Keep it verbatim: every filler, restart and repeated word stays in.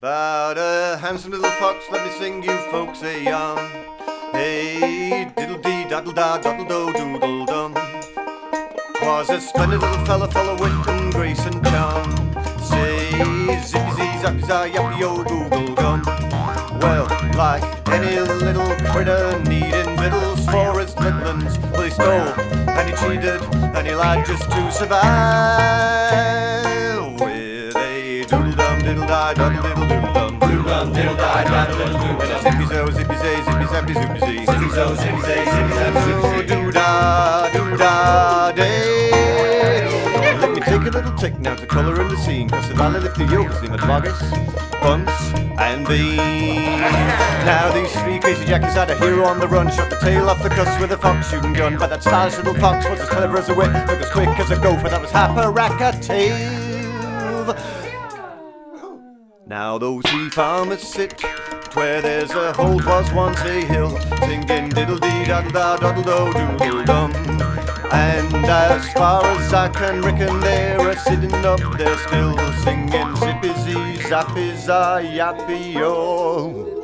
About a handsome little fox, let me sing you folks a yarn. Hey, diddle-dee, daddle-da, daddle-do, doodle-dum. Was a splendid little fella, full of wit and grace and charm. Say, zippy-zee, zappy-zah, yappy-o, google-gum. Well, like any little critter needing victuals for his littlins, well, he stole and he cheated and he lied just to survive. With a doodle-dum, diddle-di, daddle-diddle, doodle-dum, Doodle-dum, diddle-di, daddle-diddle, with a zippy-zo, zippy-zay, zippy-zappy, zippy-zee, Zippy-zo, zippy-zay, zippy-zappy, zippy-zee. doo-da, doo-da, day. Let me take a little tick now to colour in the scene, cause the valley lift the yokes, the Madvagas, Bunce and Bean. Now these three crazy jackies had a hero on the run, shot the tail off the cuss with a fox shooting gun. But that stylish little fox was as clever as a whip, looked as quick as a gopher, that was Happaracatave. Now those three farmers sit where there's a hole, was once a hill, singing diddle-dee, daddle-da, daddle-do, doodle-dum. And as far as I can reckon, they're a sitting up there still, singing zippy-zee, zappy-zah, yappy-yo.